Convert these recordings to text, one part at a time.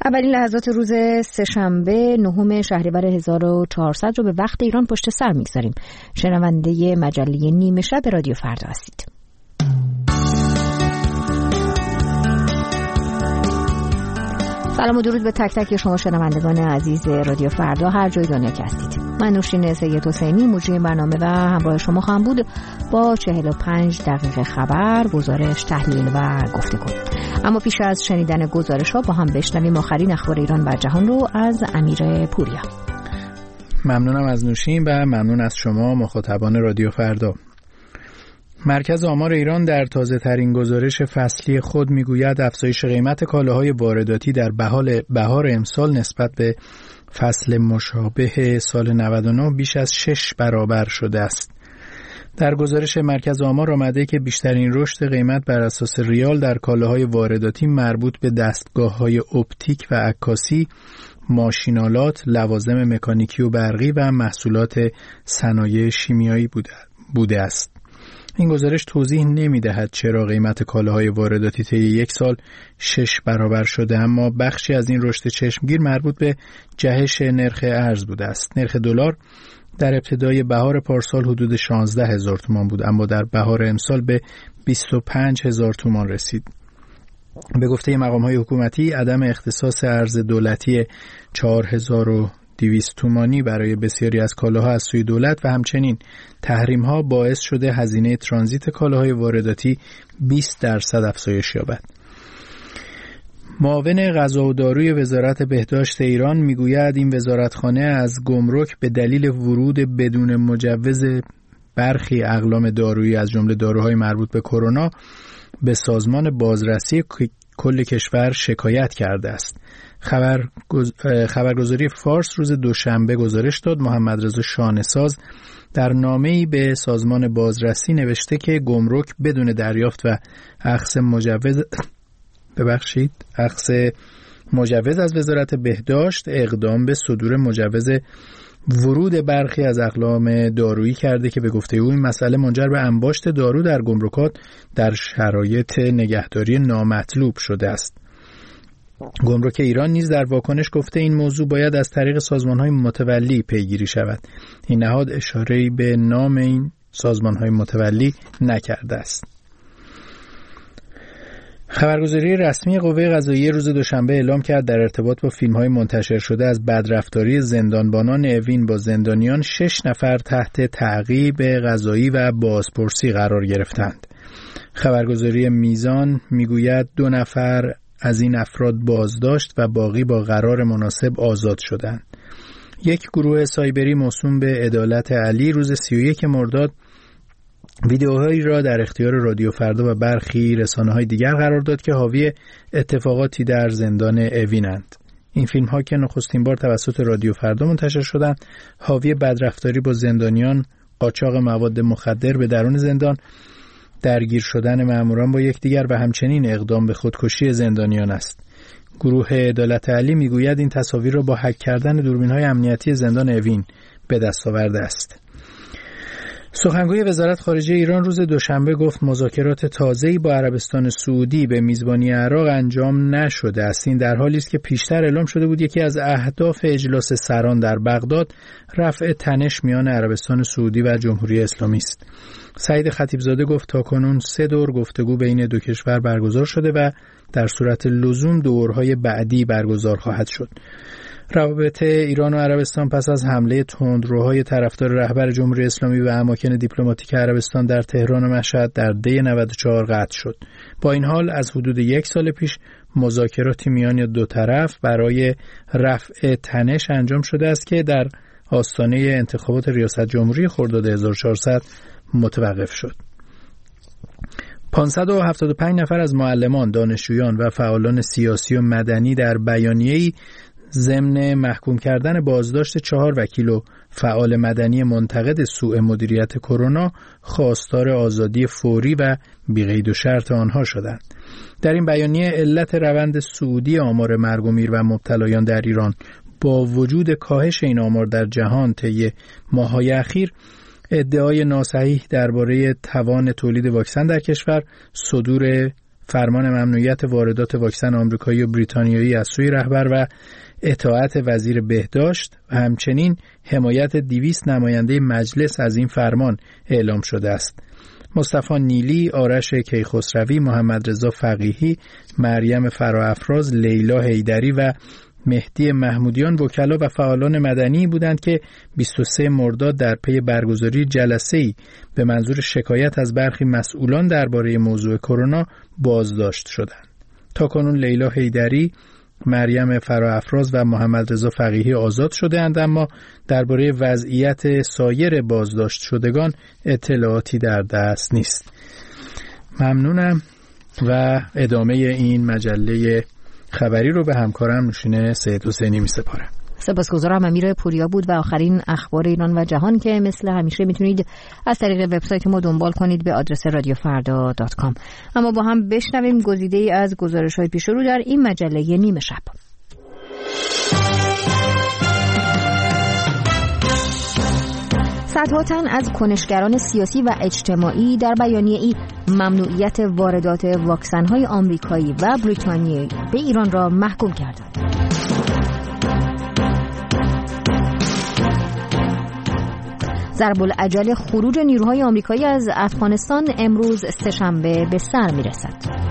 اولین لحظات روز سه‌شنبه 9 شهریور 1400 رو به وقت ایران پشت سر می‌گذاریم. شنونده مجله نیمه شب رادیو فردا هستید. سلام و درود به تک تک شما شنوندگان عزیز رادیو فردا هر جای دنیا که هستید. من نوشین سید حسینی مجری برنامه و همراه شما خواهم بود با 45 دقیقه خبر، گزارش، تحلیل و گفتگو. اما پیش از شنیدن گزارش‌ها با هم بشنویم آخرین اخبار ایران و جهان رو از امیر پوریا. ممنونم از نوشین و ممنون از شما مخاطبان رادیو فردا. مرکز آمار ایران در تازه‌ترین گزارش فصلی خود میگوید افزایش قیمت کالاهای وارداتی در بهار امسال نسبت به فصل مشابه سال 99 بیش از 6 برابر شده است. در گزارش مرکز آمار آمده که بیشترین رشد قیمت بر اساس ریال در کالاهای وارداتی مربوط به دستگاه‌های اپتیک و عکاسی، ماشین‌آلات، لوازم مکانیکی و برقی و محصولات صنایع شیمیایی بوده است. این گزارش توضیح نمی‌دهد چرا قیمت کالاهای وارداتی طی یک سال 6 برابر شده، اما بخشی از این رشد چشمگیر مربوط به جهش نرخ ارز بوده است. نرخ دلار در ابتدای بهار پارسال حدود 16,000 تومان بود، اما در بهار امسال به 25,000 تومان رسید. به گفته مقام‌های حکومتی، عدم اختصاص ارز دولتی 4,200 تومانی برای بسیاری از کالاها از سوی دولت و همچنین تحریم‌ها باعث شده هزینه ترانزیت کالاهای وارداتی 20% افزایش یابد. معاون غذا و داروی وزارت بهداشت ایران میگوید این وزارتخانه از گمرک به دلیل ورود بدون مجوز برخی اقلام دارویی از جمله داروهای مربوط به کرونا به سازمان بازرسی کل کشور شکایت کرده است. خبرگزاری فارس روز دوشنبه گزارش داد محمدرضا شانه‌ساز در نامه‌ای به سازمان بازرسی نوشته که گمرک بدون دریافت و اخذ مجوز از وزارت بهداشت اقدام به صدور مجوز ورود برخی از اقلام دارویی کرده که به گفته او این مسئله منجر به انباشت دارو در گمرکات در شرایط نگهداری نامطلوب شده است. گمرک ایران نیز در واکنش گفته این موضوع باید از طریق سازمان‌های متولی پیگیری شود. این نهاد اشاره‌ای به نام این سازمان‌های متولی نکرده است. خبرگزاری رسمی قوه قضاییه روز دوشنبه اعلام کرد در ارتباط با فیلم‌های منتشر شده از بدرفتاری زندانبانان اوین با زندانیان 6 نفر تحت تعقیب قضایی و بازپرسی قرار گرفتند. خبرگزاری میزان میگوید 2 نفر از این افراد بازداشت و باقی با قرار مناسب آزاد شدند. یک گروه سایبری موسوم به عدالت علی روز 31 مرداد ویدیوهایی را در اختیار رادیو فردا و برخی رسانه‌های دیگر قرار داد که حاوی اتفاقاتی در زندان اوینند. این فیلم‌ها که نخستین بار توسط رادیو فردا منتشر شدند، حاوی بدرفتاری با زندانیان، قاچاق مواد مخدر به درون زندان، درگیر شدن ماموران با یکدیگر و همچنین اقدام به خودکشی زندانیان است. گروه عدالت علی میگوید این تصاویر را با هک کردن دوربین‌های امنیتی زندان اوین به دست آورده است. سخنگوی وزارت خارجه ایران روز دوشنبه گفت مذاکرات تازه‌ای با عربستان سعودی به میزبانی عراق انجام نشده است. این در حالی است که پیشتر اعلام شده بود یکی از اهداف اجلاس سران در بغداد رفع تنش میان عربستان سعودی و جمهوری اسلامی است. سعید خطیبزاده گفت تاکنون 3 دور گفتگو بین دو کشور برگزار شده و در صورت لزوم دورهای بعدی برگزار خواهد شد. روابط ایران و عربستان پس از حمله تندروهای طرفدار رهبر جمهوری اسلامی و اماکن دیپلماتیک عربستان در تهران و مشهد در دی 94 قطع شد. با این حال از حدود 1 سال پیش مذاکراتی میان دو طرف برای رفع تنش انجام شده است که در آستانه انتخابات ریاست جمهوری خرداد 1400 متوقف شد. 575 نفر از معلمان، دانشجویان و فعالان سیاسی و مدنی در بیانیه‌ای ضمن محکوم کردن بازداشت 4 وکیل و فعال مدنی منتقد سوء مدیریت کرونا خواستار آزادی فوری و بی‌قید و شرط آنها شدند. در این بیانیه علت روند صعودی آمار مرگ و میر و مبتلایان در ایران با وجود کاهش این آمار در جهان طی ماه‌های اخیر ادعای ناصحیح درباره توان تولید واکسن در کشور، صدور فرمان ممنوعیت واردات واکسن آمریکایی و بریتانیایی از سوی رهبر و اطاعت وزیر بهداشت و همچنین حمایت 200 نماینده مجلس از این فرمان اعلام شده است. مصطفی نیلی، آرش کیخسروی، محمد رضا فقیهی، مریم فراافراز، لیلا حیدری و مهدی محمودیان وکلا و فعالان مدنی بودند که 23 مرداد در پی برگزاری جلسه‌ای به منظور شکایت از برخی مسئولان درباره موضوع کرونا بازداشت شدند. تاکنون لیلا حیدری، مریم فراافراز و محمد رضا فقیهی آزاد شده‌اند، اما درباره وضعیت سایر بازداشت شدگان اطلاعاتی در دست نیست. ممنونم و ادامه این مجله خبری رو به همکارم نوشین سید حسینی می‌سپارم. سپاسگزارم. امیر پوریا بود و آخرین اخبار ایران و جهان که مثل همیشه میتونید از طریق وبسایت ما دنبال کنید به آدرس radiofarda.com. اما با هم بشنویم گزیده‌ای از گزارش‌های پیش رو در این مجله نیمه شب. صدها تن از کنشگران سیاسی و اجتماعی در بیانیه‌ای ممنوعیت واردات واکسن‌های آمریکایی و بریتانیایی به ایران را محکوم کردند. ضرب العجل خروج نیروهای آمریکایی از افغانستان امروز سه‌شنبه به سر می‌رسد.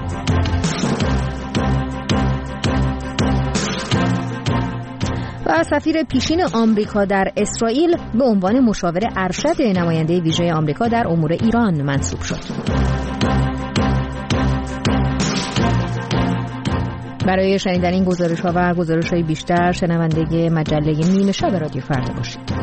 و سفیر پیشین آمریکا در اسرائیل به عنوان مشاور ارشد نماینده ویژه آمریکا در امور ایران منصوب شد. برای شنیدن این گزارش‌ها و گزارش‌های بیشتر شنونده مجله نیمه شب رادیو فردا باشید.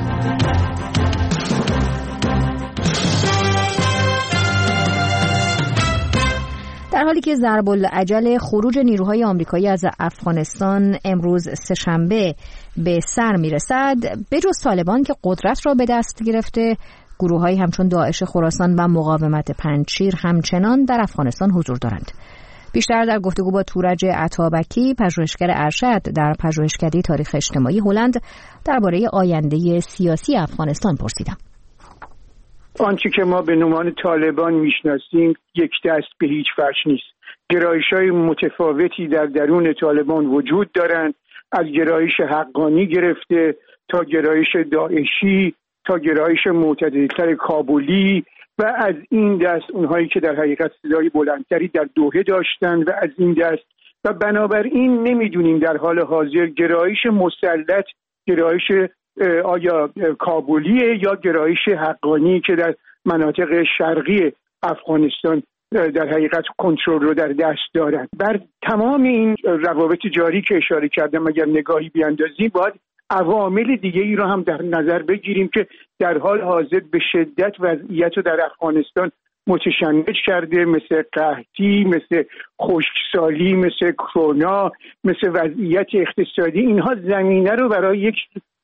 در حالی که ضرب العجل خروج نیروهای آمریکایی از افغانستان امروز سه‌شنبه به سر میرسد، بجز طالبان که قدرت را به دست گرفته، گروه‌هایی همچون داعش خراسان و مقاومت پنجشیر همچنان در افغانستان حضور دارند. بیشتر در گفتگو با تورج عطابکی، پژوهشگر ارشد در پژوهشکده تاریخ اجتماعی هلند، درباره آینده سیاسی افغانستان پرسیدم. آنچه که ما به عنوان طالبان میشناسیم یک دست به هیچ وجه نیست. گرایش‌های متفاوتی در درون طالبان وجود دارند، از گرایش حقانی گرفته تا گرایش داعشی تا گرایش معتدل‌تر کابلی و از این دست اونهایی که در حقیقت صدای بلندتری در دوحه داشتند و از این دست و بنابراین نمیدونیم در حال حاضر گرایش مسلط گرایش آیا کابلیه یا گرایش حقانی که در مناطق شرقی افغانستان در حقیقت کنترل رو در دست دارند. بر تمام این روابط جاری که اشاره کردم اگر نگاهی بیاندازیم باید عوامل دیگه ای رو هم در نظر بگیریم که در حال حاضر به شدت وضعیت رو در افغانستان متشنج کرده، مثل قحطی، مثل خشکسالی، مثل کرونا، مثل وضعیت اقتصادی. اینها زمینه رو برای یک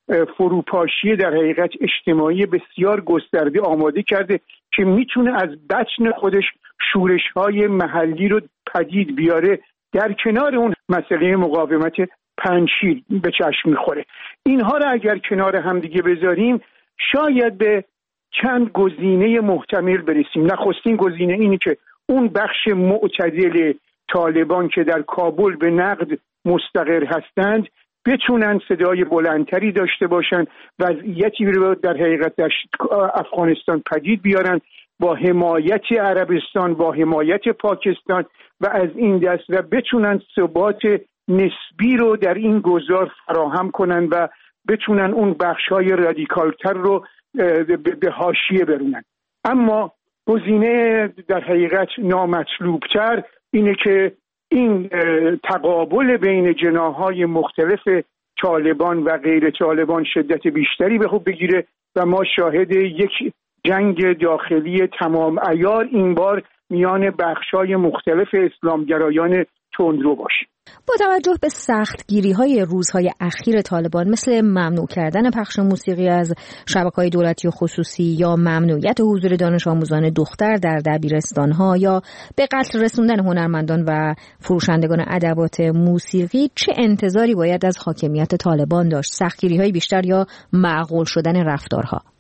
فروپاشی در حقیقت اجتماعی بسیار گسترده آماده کرده که میتونه از بطن خودش شورش‌های محلی رو پدید بیاره، در کنار اون مسئله مقاومت پنجشیر به چشم میخوره. اینها رو اگر کنار هم دیگه بذاریم شاید به چند گزینه محتمل برسیم. نخستین گزینه اینه که اون بخش معتدل طالبان که در کابل به نقد مستقر هستند بتونن صدای بلندتری داشته باشن، وضعیتی رو در حقیقت در افغانستان پدید بیارن با حمایت عربستان، با حمایت پاکستان و از این دست و بتونن ثبات نسبی رو در این گذار فراهم کنن و بتونن اون بخش‌های رادیکالتر رو به حاشیه برونن. اما گزینه در حقیقت نامطلوبتر اینه که این تقابل بین جناح‌های مختلف طالبان و غیر طالبان شدت بیشتری به خود بگیره و ما شاهد یک جنگ داخلی تمام عیار این بار میان بخش‌های مختلف اسلامگرایان تندرو باشیم. با توجه به سختگیری‌های روزهای اخیر طالبان مثل ممنوع کردن پخش موسیقی از شبکه‌های دولتی و خصوصی یا ممنوعیت حضور دانش آموزان دختر در دبیرستان‌ها یا به قتل رسوندن هنرمندان و فروشندگان ادوات موسیقی، چه انتظاری باید از حاکمیت طالبان داشت؟ سختگیری‌های بیشتر یا معقول شدن رفتارها؟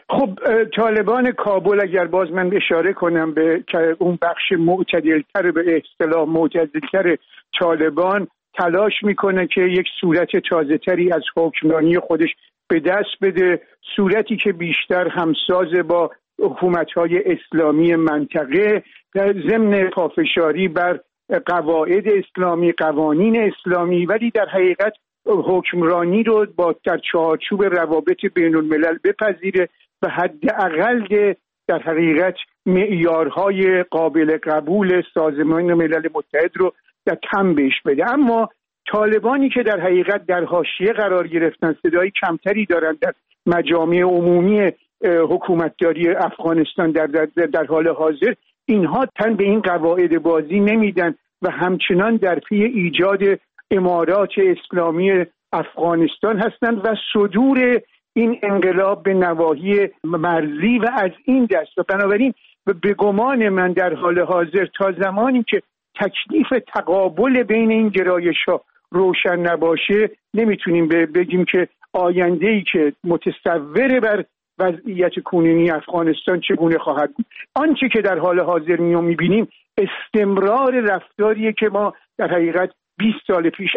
خب طالبان کابل، اگر باز من اشاره کنم به اون بخش معتدلتر، به اصطلاح معتدلتر طالبان، تلاش میکنه که یک صورت تازه تری از حکمرانی خودش به دست بده، صورتی که بیشتر همساز با حکومت‌های اسلامی منطقه، ضمن پافشاری بر قواعد اسلامی، قوانین اسلامی، ولی در حقیقت حکمرانی رو در چارچوب روابط بین الملل بپذیره و حداقل در حقیقت معیارهای قابل قبول سازمان ملل متحد رو در تم بهش بده. اما طالبانی که در حقیقت در حاشیه قرار گرفتن، صدای کمتری دارند در مجامع عمومی حکومتداری افغانستان در حال حاضر، اینها تن به این قواعد بازی نمیدن و همچنان در پی ایجاد امارات اسلامی افغانستان هستند و صدور این انقلاب به نواحی مرزی و از این دست. و بنابراین به گمان من در حال حاضر تا زمانی که تکلیف تقابل بین این گرایش‌ها روشن نباشه، نمیتونیم بگیم که آینده‌ای که متصور بر وضعیت کنونی افغانستان چگونه خواهد بود. آنچه که در حال حاضر می‌بینیم استمرار رفتاریه که ما در حقیقت 20 سال پیش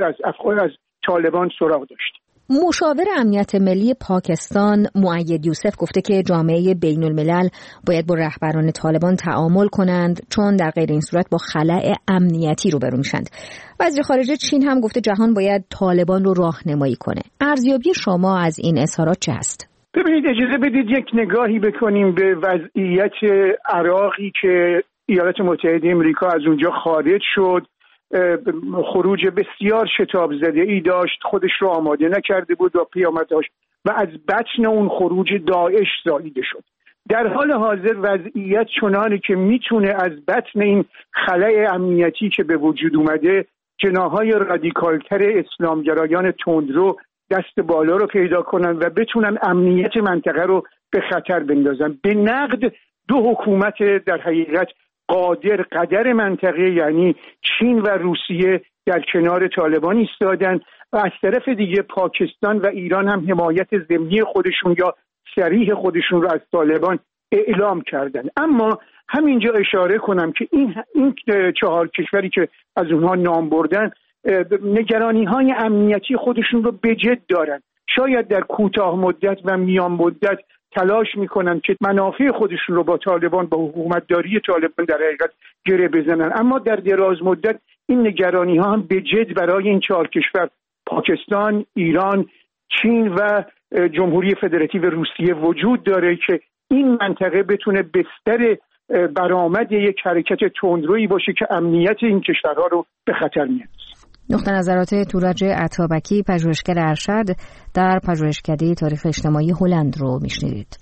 از طالبان سراغ داشتیم. مشاور امنیت ملی پاکستان مؤید یوسف گفته که جامعه بین الملل باید با رهبران طالبان تعامل کنند، چون در غیر این صورت با خلأ امنیتی روبرو میشند. وزیر خارجه چین هم گفته جهان باید طالبان رو راهنمایی کنه. ارزیابی شما از این اظهارات چه است؟ ببینید، اجازه بدید یک نگاهی بکنیم به وضعیت عراقی که ایالات متحده آمریکا از اونجا خارج شد. خروج بسیار شتاب زده ای داشت، خودش رو آماده نکرده بود و پیامدهاش و از بطن اون خروج داعش زاییده شد. در حال حاضر وضعیت چنانه که میتونه از بطن این خلأ امنیتی که به وجود اومده جناح‌های رادیکالتر اسلامگرایان تندرو دست بالا رو پیدا کنن و بتونن امنیت منطقه رو به خطر بندازن. به نقد دو حکومت در حقیقت قدر منطقه، یعنی چین و روسیه، در کنار طالبان ایستادن و از طرف دیگه پاکستان و ایران هم حمایت ضمنی خودشون یا صریح خودشون رو از طالبان اعلام کردن. اما همینجا اشاره کنم که این 4 کشوری که از اونها نام بردن نگرانی‌های امنیتی خودشون رو به جد دارن. شاید در کوتاه مدت و میان مدت تلاش میکنن که منافع خودشون رو با طالبان، با حکومتداری طالبان در حقیقت گره بزنن، اما در دراز مدت این نگرانی ها هم به جد برای این 4 کشور، پاکستان، ایران، چین و جمهوری فدراتیو روسیه وجود داره که این منطقه بتونه بستر برآمد یک حرکت تندرویی باشه که امنیت این کشورها رو به خطر میاندازه. نقطه نظرات تورج عطابکی، پژوهشگر ارشد در پژوهشکده تاریخ اجتماعی هلند رو میشنوید.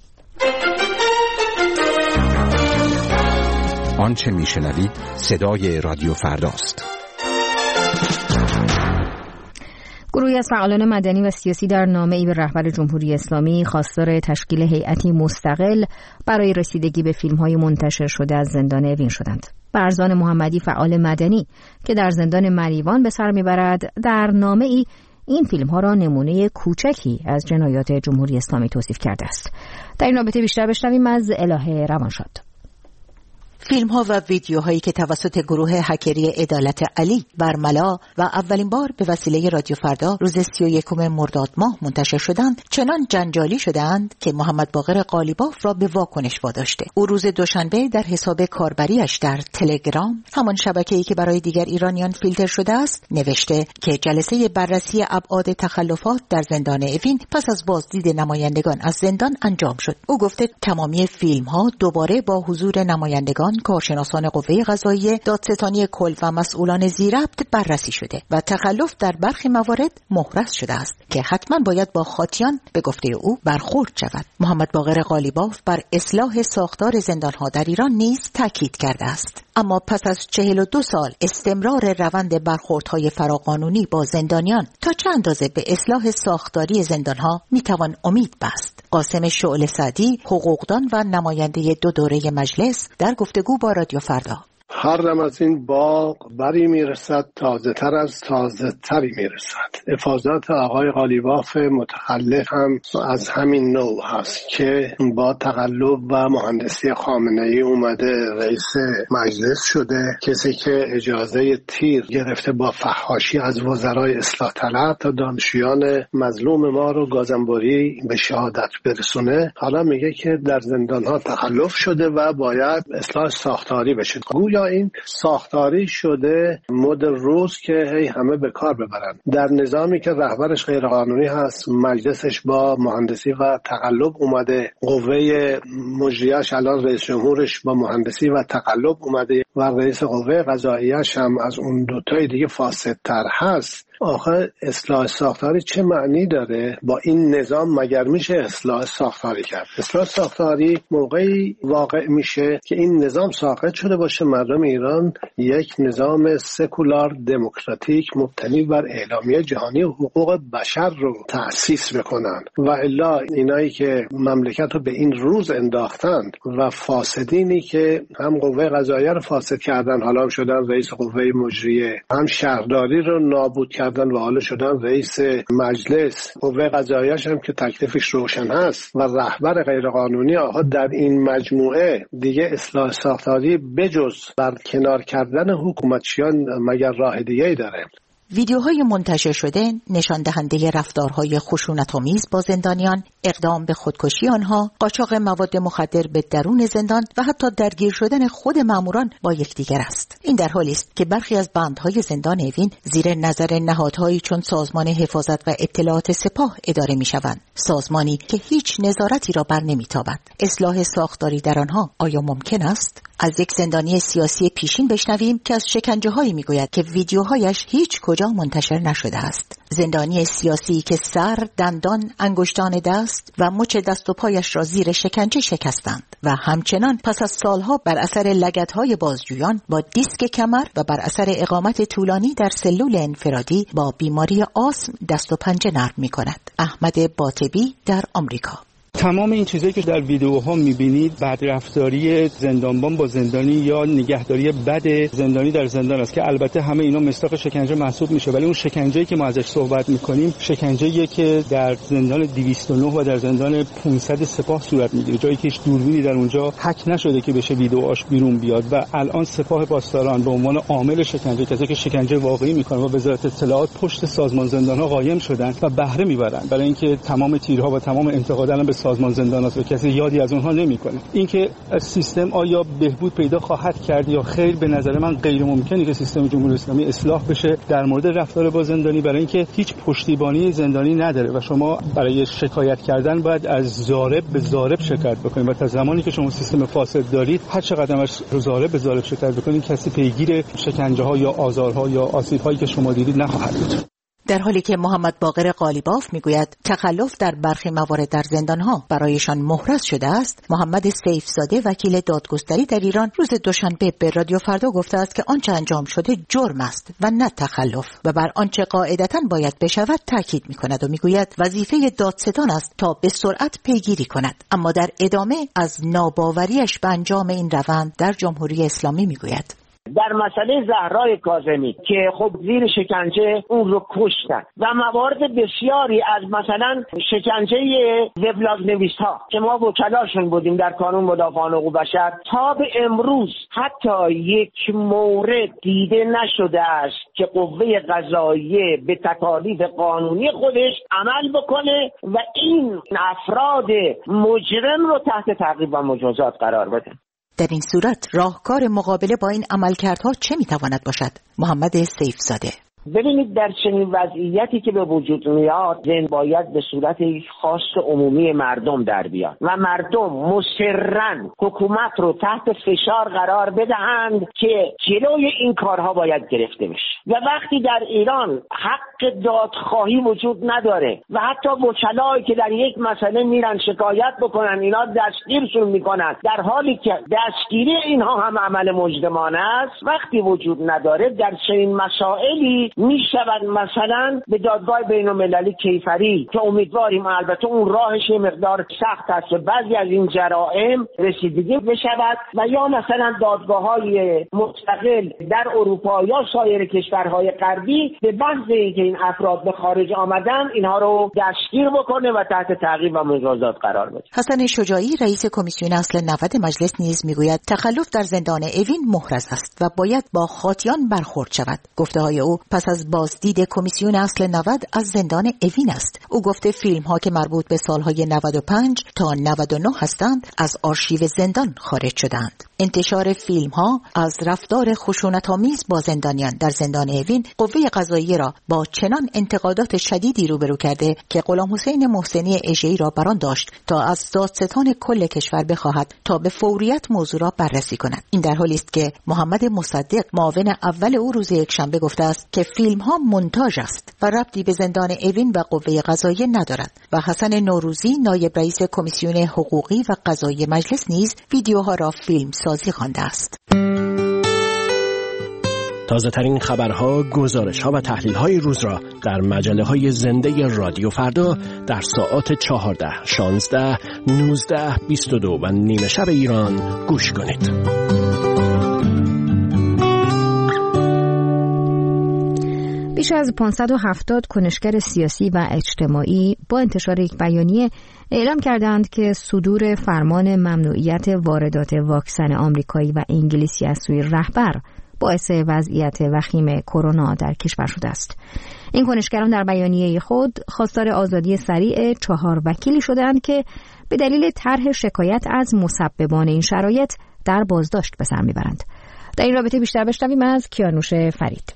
آنچه میشنوید صدای رادیو فرداست. گروهی از فعالان مدنی و سیاسی در نامه‌ای به رهبر جمهوری اسلامی خواستار تشکیل هیئتی مستقل برای رسیدگی به فیلم‌های منتشر شده از زندان اوین شدند. فرزان محمدی، فعال مدنی که در زندان مریوان به سر میبرد، در نامه‌ای این فیلم‌ها را نمونه کوچکی از جنایات جمهوری اسلامی توصیف کرده است. در این رابطه بیشتر بشنویم از الهه روانشاد. فیلم ها و ویدیوهایی که توسط گروه هکری عدالت علی برملا و اولین بار به وسیله رادیو فردا روز 31 مرداد ماه منتشر شدند چنان جنجالی شدند که محمد باقر قالیباف را به واکنش واداشته. او روز دوشنبه در حساب کاربریش در تلگرام، همان شبکه‌ای که برای دیگر ایرانیان فیلتر شده است، نوشته که جلسه بررسی ابعاد تخلفات در زندان اوین پس از بازدید نمایندگان از زندان انجام شد. او گفته تمامی فیلم ها دوباره با حضور نمایندگان، کارشناسان قوه قضاییه، دادستانی کل و مسئولان ذی‌ربط بررسی شده و تخلف در برخی موارد محرز شده است که حتما باید با خاطیان به گفته او برخورد شود. محمد باقر قالیباف بر اصلاح ساختار زندان‌ها در ایران نیز تاکید کرده است. اما پس از 42 سال استمرار روند برخوردهای فراقانونی با زندانیان، تا چه اندازه به اصلاح ساختاری زندان‌ها میتوان امید بست؟ قاسم شعله سعدی، حقوقدان و نماینده 2 دوره مجلس، در گفتگو با رادیو فردا هر دم از این باغ بری میرسد، تازه تر از تازه تری میرسد. افاضات آقای قالیباف متخلف هم از همین نوع هست که با تقلب و مهندسی خامنه‌ای اومده رئیس مجلس شده، کسی که اجازه تیر گرفته با فحاشی از وزرای اصلاح طلب تا دانشجویان مظلوم ما رو گازنبوری به شهادت برسونه. حالا میگه که در زندان‌ها تخلف شده و باید اصلاح ساختاری بشه. گویا این ساختاری شده مد روز که هی همه به کار ببرن در نظامی که رهبرش غیر قانونی هست، مجلسش با مهندسی و تقلب اومده، قوه مجریه‌اش الان رئیس جمهورش با مهندسی و تقلب اومده و رئیس قوه قضاییه‌اش هم از اون دوتای دیگه فاسدتر هست. آخه اصلاح ساختاری چه معنی داره؟ با این نظام مگر میشه اصلاح ساختاری کرد؟ اصلاح ساختاری موقعی واقع میشه که این نظام ساقط شده باشه، مردم ایران یک نظام سکولار دموکراتیک مبتنی بر اعلامیه جهانی حقوق بشر رو تأسیس بکنن و الا اینایی که مملکت رو به این روز انداختن و فاسدینی که هم قوه قضاییه رو فاسد کردن، حالا هم شدن رئیس قوه مجریه، هم شهرداری رو نابود کردن و حالا شدن رئیس مجلس، قوه قضاییه‌اش هم که تکلیفش روشن هست و رهبر غیرقانونی. آها در این مجموعه دیگه اصلاح ساختاری بجز برکنار کردن حکومتچیان مگر راه دیگه‌ای داره؟ ویدیوهای منتشر شده نشان دهنده رفتارهای خشونت‌آمیز با زندانیان، اقدام به خودکشی آنها، قاچاق مواد مخدر به درون زندان و حتی درگیر شدن خود ماموران با یکدیگر است. این در حالی است که برخی از بندهای زندان اوین زیر نظر نهادهایی چون سازمان حفاظت و اطلاعات سپاه اداره می‌شوند، سازمانی که هیچ نظارتی را بر نمی‌تابد. اصلاح ساختاری در آنها آیا ممکن است؟ از یک زندانی سیاسی پیشین بشنویم که از شکنجه‌هایی میگوید که ویدیوهایش هیچ کجا منتشر نشده است. زندانی سیاسی که سر، دندان، انگشتان دست و مچ دست و پایش را زیر شکنجه شکستند و همچنان پس از سالها بر اثر لگدهای بازجویان با دیسک کمر و بر اثر اقامت طولانی در سلول انفرادی با بیماری آسم دست و پنجه نرم می‌کند. احمد باطبی در آمریکا. تمام این چیزایی که در ویدیوها می‌بینید بدرفتاری زندانبان با زندانی یا نگهداری بد زندانی در زندان است که البته همه اینا مصداق شکنجه محسوب میشه، ولی اون شکنجه‌ای که ما ازش صحبت می‌کنیم شکنجه‌ای که در زندان 209 و در زندان 500 سپاه صورت می‌گیره، جایی که هیچ دوربینی در اونجا هک نشده که بشه ویدیوهاش بیرون بیاد و الان سپاه پاسداران به عنوان عامل شکنجه، کسی که شکنجه واقعی می‌کنه و وزارت اطلاعات پشت سازمان زندان‌ها قایم شدن و بهره می‌برن برای اینکه تمام تیرها و تمام انتقادات به سازمان زندانات و کسی یادی از اونها نمیکنه. اینکه سیستم آیا بهبود پیدا خواهد کرد یا خیر، به نظر من غیر ممکنه که سیستم جمهوری اسلامی اصلاح بشه در مورد رفتار با زندانی، برای اینکه هیچ پشتیبانی زندانی نداره و شما برای شکایت کردن باید از ضارب به ضارب شکایت بکنید و تا زمانی که شما سیستم فاسد دارید هر چقدر از ضارب به ضارب شکایت بکنید کسی پیگیر شکنجه‌ها یا آزارها یا آسیب‌هایی که شما دیدید نخواهد بود. در حالی که محمد باقر قالیباف میگوید تخلف در برخی موارد در زندانها برایشان محرز شده است، محمد سیفزاده وکیل دادگستری در ایران روز دوشنبه به رادیو فردا گفته است که آنچه انجام شده جرم است و نه تخلف و بر آنچه قاعدتاً باید بشود تاکید میکند و میگوید وظیفه دادستان است تا به سرعت پیگیری کند، اما در ادامه از ناباوریش به انجام این روند در جمهوری اسلامی میگوید. در مسئله زهرای کاظمی که خب زیر شکنجه اون رو کشتن و موارد بسیاری از مثلا شکنجه وبلاگ نویس ها که ما وکلاشون بودیم در کانون مدافعان حقوق بشر، تا به امروز حتی یک مورد دیده نشده است که قوه قضاییه به تکالیف قانونی خودش عمل بکنه و این افراد مجرم رو تحت تعقیب و مجازات قرار بده. در این صورت راهکار مقابله با این عملکردها چه میتواند باشد؟ محمد سیفزاده. ببینید در چنین وضعیتی که به وجود میاد زن باید به صورت خاص عمومی مردم در بیاد و مردم مصرن حکومت رو تحت فشار قرار بدهند که جلوی این کارها باید گرفته بشه و وقتی در ایران حق دادخواهی وجود نداره و حتی وکلایی که در یک مسئله میرن شکایت بکنن اینا دستگیرشون میکنن در حالی که دستگیری اینها هم عمل مجرمانه است، وقتی وجود نداره در چنین مسائلی میشود مثلا به دادگاه بین‌المللی کیفری که امیدواریم البته اون راهش مقدار سخت است و بعضی از این جرائم رسیدگی بشود و یا مثلا دادگاه‌های مستقل در اروپا یا سایر کشورهای غربی به محض اینکه این افراد به خارج آمدن اینها رو دستگیر بکنه و تحت تعقیب و مجازات قرار بده. حسن شجاعی رئیس کمیسیون اصل 90 مجلس نیز میگوید تخلف در زندان اوین محرز است و باید با خاطیان برخورد شود. گفته‌های او پس از بازدید کمیسیون اصل 90 از زندان اوین است. او گفته فیلم‌ها که مربوط به سالهای 95 تا 99 هستند از آرشیو زندان خارج شدند. انتشار فیلم‌ها از رفتار خشونت‌آمیز با زندانیان در زندان اوین قوه قضاییه را با چنان انتقادات شدیدی روبرو کرده که غلامحسین محسنی اژه‌ای را بران داشت تا از دادستان کل کشور بخواهد تا به فوریت موضوع را بررسی کند. این در حالی است که محمد مصدق معاون اول او روز یکشنبه گفته است که فیلم‌ها مونتاژ است و ربطی به زندان اوین و قوه قضاییه ندارد و حسن نوروزی نایب رئیس کمیسیون حقوقی و قضایی مجلس نیز ویدیوها را فیلم سازی خوانده است. تازه ترین خبرها، گزارش‌ها و تحلیل‌های روز را در مجله‌های زنده رادیو فردا در ساعات 14, 16, 19, 22 و نیمه شب ایران گوش کنید. بیش از 570 کنشگر سیاسی و اجتماعی با انتشار یک بیانیه اعلام کردند که صدور فرمان ممنوعیت واردات واکسن آمریکایی و انگلیسی از سوی رهبر باعث وضعیت وخیم کرونا در کشور شده است. این کنشگران در بیانیه خود خواستار آزادی سریع 4 وکیلی شدند که به دلیل طرح شکایت از مسببان این شرایط در بازداشت به سر میبرند. در این رابطه بیشتر بشنویم از کیانوش فرید.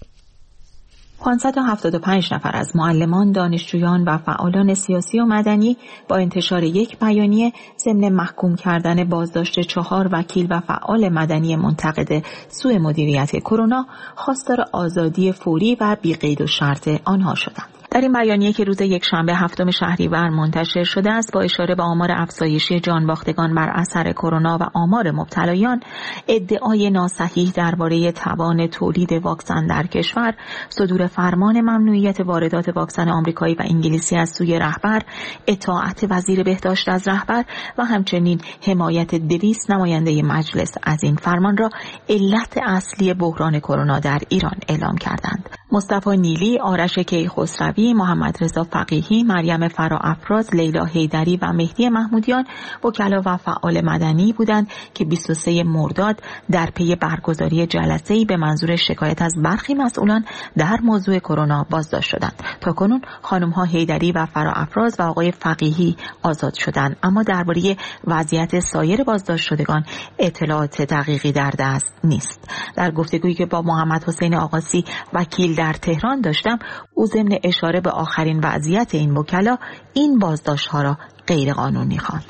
575 نفر از معلمان، دانشجویان و فعالان سیاسی و مدنی با انتشار یک بیانیه ضمن محکوم کردن بازداشت 4 وکیل و فعال مدنی منتقد سوء مدیریت کرونا خواستار آزادی فوری و بی قید و شرط آنها شدند. در این بیانیه که روز یکشنبه 7 شهریور منتشر شده است با اشاره به آمار افزایشی جانباختگان بر اثر کرونا و آمار مبتلایان، ادعای ناصحیح درباره توان تولید واکسن در کشور، صدور فرمان ممنوعیت واردات واکسن آمریکایی و انگلیسی از سوی رهبر، اطاعت وزیر بهداشت از رهبر و همچنین حمایت 200 نماینده مجلس از این فرمان را علت اصلی بحران کرونا در ایران اعلام کردند. مصطفی نیلی، آرش کیخسروی، محمد رضا فقیهی، مریم فراافراز، لیلا حیدری و مهدی محمودیان وکلا و فعال مدنی بودند که 23 مرداد در پی برگزاری جلسه‌ای به منظور شکایت از برخی مسئولان در موضوع کرونا بازداشت شدند. تاکنون خانم‌ها حیدری و فراافراز و آقای فقیهی آزاد شدند، اما درباره وضعیت سایر بازداشت شدگان اطلاعات دقیقی در دست نیست. در گفتگویی که با محمد حسین آقاسی وکیل در تهران داشتم، او ضمن اشاره به آخرین وضعیت این وکلا این بازداشت‌ها را غیر قانونی خواند.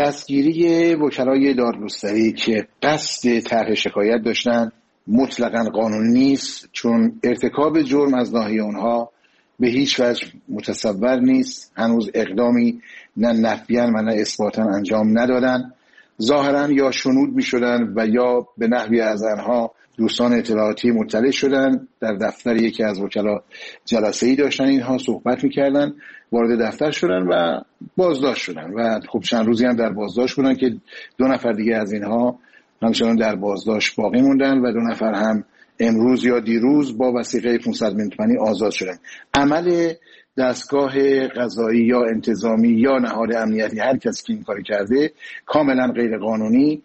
دستگیری وکلای دادگستری که قصد طرح شکایت داشتند مطلقاً قانونی نیست، چون ارتکاب جرم از ناحیه آنها به هیچ وجه متصور نیست. هنوز اقدامی نه نفیاً و نه اثباتاً انجام ندادن. ظاهراً یا شنود می‌شدن و یا به نحوی از آنها دوستان اطلاعاتی مطلع شدن. در دفتر یکی از وکلا جلسه‌ای داشتن، اینها صحبت می‌کردن، وارد دفتر شدن و بازداشت شدن و خب چند روزی هم در بازداشت بودن که 2 نفر دیگه از اینها همچنان در بازداشت باقی موندن و 2 نفر هم امروز یا دیروز با وثیقه 500 میلیون تومانی آزاد شدن. عمل دستگاه قضایی یا انتظامی یا نهاد امنیتی، هر کسی که این کار کرده، کاملا غیر قانونی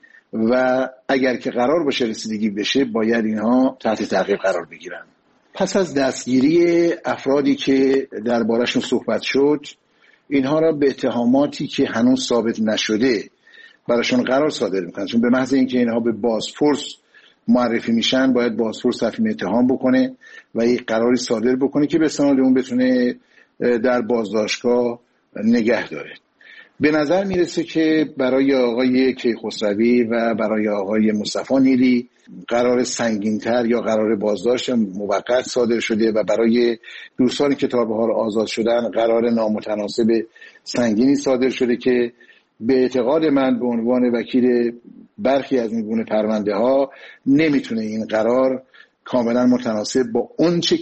و اگر که قرار باشه رسیدگی بشه باید اینها تحت تعقیب قرار بگیرن. پس از دستگیری افرادی که درباره‌شون صحبت شد، اینها را به اتهاماتی که هنوز ثابت نشده براشون قرار صادر میکنن، چون به محض اینکه اینها به بازپرس معرفی میشن باید بازپرس تفهیم اتهام بکنه و یک قراری صادر بکنه که به استناد اون بتونه در بازداشتگاه نگه داره. به نظر میرسه که برای آقای کیخسروی و برای آقای مصطفی نیلی قرار سنگین‌تر یا قرار بازداشت موقت صادر شده و برای دوستانی که تا به حال آزاد شدن قرار نامتناسب سنگینی صادر شده که به اعتقاد من به عنوان وکیل برخی از این گونه پرونده ها نمیتونه این قرار کاملا متناسب با اون چه که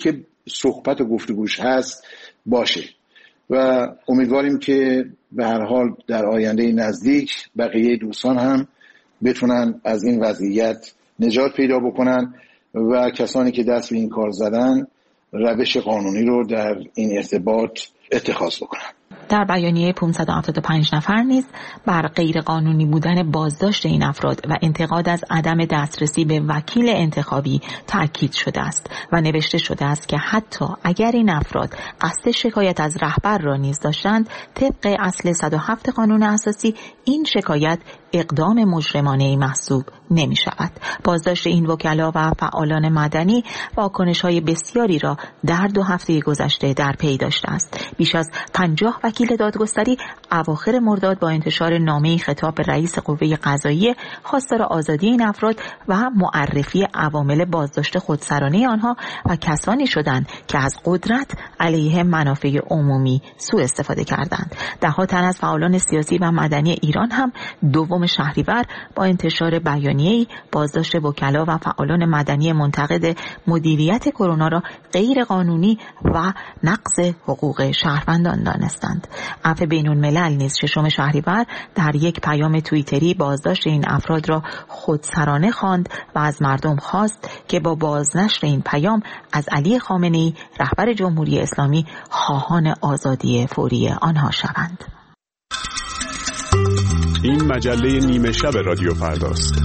صحبت و گفتگوش هست باشه و امیدواریم که به هر حال در آینده نزدیک بقیه دوستان هم بتونن از این وضعیت نجات پیدا بکنن و کسانی که دست به این کار زدن روش قانونی رو در این ارتباط اتخاذ بکنن. در بیانیه 575 نفر نیز بر غیر قانونی بودن بازداشت این افراد و انتقاد از عدم دسترسی به وکیل انتخابی تأکید شده است و نوشته شده است که حتی اگر این افراد قصد شکایت از رهبر را نیز داشتند، طبق اصل 107 قانون اساسی این شکایت اقدام مجرمانه‌ای محسوب نمی شود. بازداشت این وکلا و فعالان مدنی واکنش‌های بسیاری را در 2 هفته گذشته در پی داشته است. بیش از 50 وکیل دادگستری اواخر مرداد با انتشار نامه‌ای خطاب به رئیس قوه قضاییه خواستار آزادی این افراد و معرفی عوامل بازداشت خودسرانه آنها و کسانی شدند که از قدرت علیه منافع عمومی سوء استفاده کردند. ده‌ها تن از فعالان سیاسی و مدنی ایران هم 2 شهریور با انتشار بیانیه‌ای بازداشت وکلا و فعالان مدنی منتقد مدیریت کرونا را غیر قانونی و نقض حقوق شهروندان دانستند. عفو بین‌الملل نیز 6 شهریور در یک پیام توییتری بازداشت این افراد را خودسرانه خواند و از مردم خواست که با بازنشر این پیام از علی خامنه‌ای رهبر جمهوری اسلامی خواهان آزادی فوری آنها شوند. این مجله نیمه شب رادیو فرداست.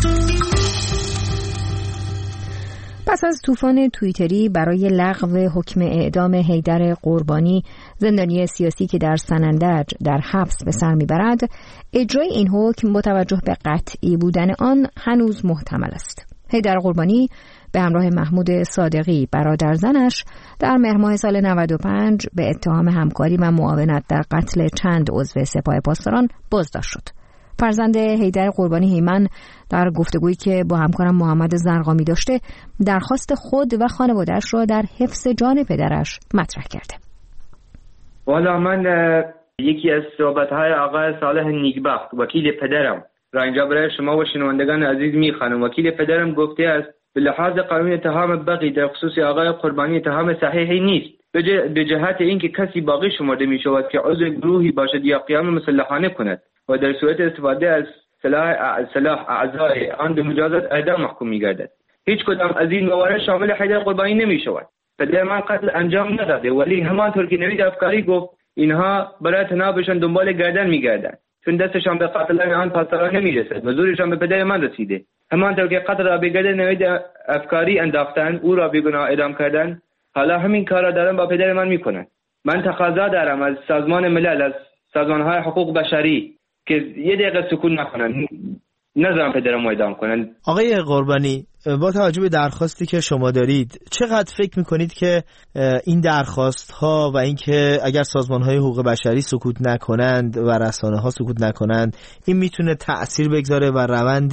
پس از طوفان توییتری برای لغو حکم اعدام حیدر قربانی، زندانی سیاسی که در سنندج در حبس به سر میبرد، اجرای این حکم با توجه به قطعی بودن آن هنوز محتمل است. حیدر قربانی به همراه محمود صادقی برادر زنش در مهر ماه سال 95 به اتهام همکاری و معاونت در قتل چند عضو سپاه پاسداران بازداشت شد. فرزند حیدر قربانی هیمن در گفتگویی که با همکارم محمد زرقامی داشته، درخواست خود و خانواده‌اش را در حفظ جان پدرش مطرح کرده. والا من یکی از صحبت‌های آقای صالح نیکبخت وکیل پدرم را اینجا برای شما و شنوندگان عزیز می‌خوانم. وکیل پدرم گفته است به لحاظ قانون اتهام بغی در خصوص آقای قربانی اتهام صحیحی نیست، به جهت اینکه کسی باقی شمرده می‌شود که عضو گروهی باشد یا قیام مسلحانه کند و در صورت استفاده از سلاح اعضای آن به مجازات اعدام محکوم می‌گردد. هیچ کدام از این موارد شامل حیدر قربانی نمی‌شود. پدر من قتل انجام نداده، ولی همانطور که نوید افکاری گفت اینها برای تنابشان دنبال گردن می‌گردند، چون دستشان به قتلان آن پاسداران نمی‌رسد و زورشان به پدر من رسیده. همانطور که قتل را به گردن نوید افکاری انداختند، او را بیگناه اعدام کردند، حالا همین کار را دارن با پدر من می‌کنند. من تقاضا دارم از سازمان ملل، از سازمان‌های حقوق بشری که یه دقیقه سکوت نکنن، نذارن پدرم اعدام کنن. آقای قربانی، با توجه به درخواستی که شما دارید، چقدر فکر میکنید که این درخواست ها و اینکه اگر سازمان های حقوق بشری سکوت نکنند و رسانه ها سکوت نکنند، این میتونه تأثیر بگذاره و روند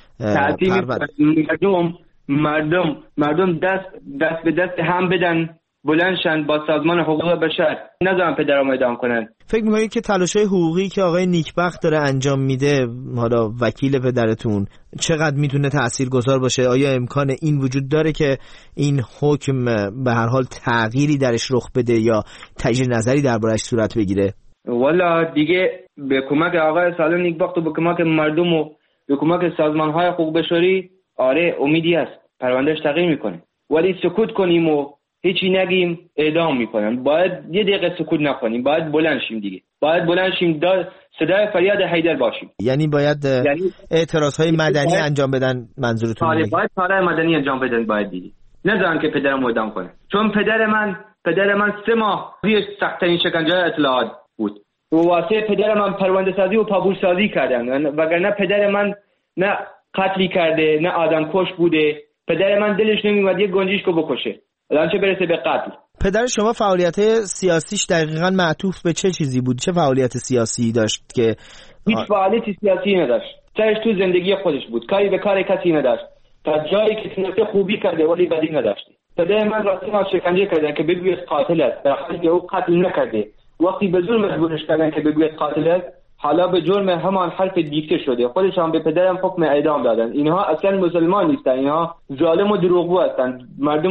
مردم دست به دست هم بدن، بلندشن با سازمان حقوق بشر، نذارن پدرم اعدام کنن. فکر میکنید که تلاش‌های حقوقی که آقای نیکبخت داره انجام میده، حالا وکیل پدرتون، چقدر میتونه تاثیرگذار باشه؟ آیا امکان این وجود داره که این حکم به هر حال تغییری درش رخ بده یا تجدید نظری دربارش صورت بگیره؟ والا دیگه به کمک آقای صالح نیکبخت و به کمک مردم و به کمک سازمان‌های حقوق بشری، آره امیدی است پروندهش تغییر میکنه. ولی سکوت کنیم و هیچی نگیم اعدام میکنن. باید یه دقیقه سکوت نکنیم، باید بلند شیم دیگه، باید بلند شیم، صدای فریاد حیدر باشیم. یعنی باید اعتراضهای مدنی انجام بدن منظورتون؟ آره باید کارهای مدنی انجام بدن، باید دیگه نذارن که پدرم اعدام کنه، چون پدر من 3 ماه روی سخت‌ترین شکنجه‌های اطلاعات بود و واسه پدر من پرونده سازی و پابور سازی کردن، وگرنه پدر من نه قتلی کرده نه آدم کش بوده. پدر من دلش نمیومد یه گنجشکو بکشه، الان چه برسه به قتل. پدر شما فعالیت سیاسیش دقیقاً معطوف به چه چیزی بود؟ چه فعالیت سیاسی داشت که هیچ فعالیت سیاسی نداشت؟ سرش تو زندگی خودش بود، کاری به کار کسی نداشت، تا جایی که تونسته خوبی کرده ولی بدی نداشت. پدر من راستی ما شکنجه کردن که بگوید قاتل است، در حالی که او قتل نکرده. وقتی به جرم مجبورش کردن که بگوید قاتل است، حالا به جرم همان حرف دیکته شده. خودشان به پدرم حکم اعدام دادن. اینها اصلا مسلمان نیستن، اینها ظالم و دروغگو هستند. مردم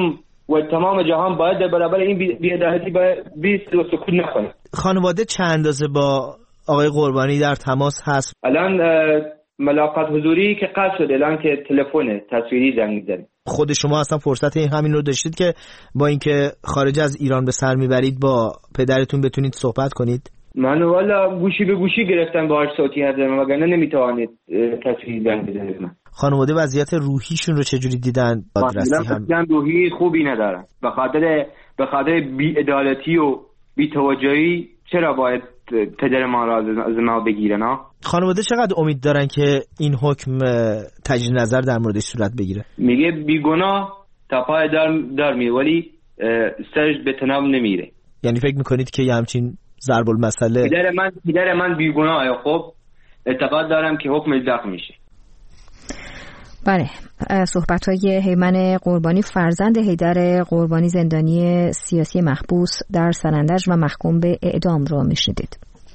و تمام جهان باید در برابر این بی‌عدالتی باید بیست و سکوت نکنه. خانواده چند اندازه با آقای قربانی در تماس هست؟ الان ملاقات حضوری که قطع شده، الان که تلفن تصویری زنگ می‌زنه. خود شما اصلا فرصت همین رو داشتید که با اینکه خارج از ایران به سر میبرید با پدرتون بتونید صحبت کنید؟ من والا گوشی به گوشی گرفتم باهاش صوتی حرف وگرنه نمیتوانید تصویری زنگ بزنید. من خانواده وضعیت روحیشون رو چجوری دیدن؟ اصلا روحی خوبی ندارن. به خاطر بی‌عدالتی و بی‌توجهی چرا باید پدر ما را از ما بگیرن؟ خانواده چقدر امید دارن که این حکم تجدید نظر در موردش صورت بگیره؟ میگه بیگناه تا پای در میره ولی سرش به تناب نمیره. یعنی فکر میکنید که یه همچین ضرب المثل پدر من بیگناه، خب اعتقاد دارم که حکم الزام میشه. بله، صحبت‌های هیمن قربانی، فرزند حیدر قربانی زندانی سیاسی محبوس در سنندج و محکوم به اعدام رو میشنیدید.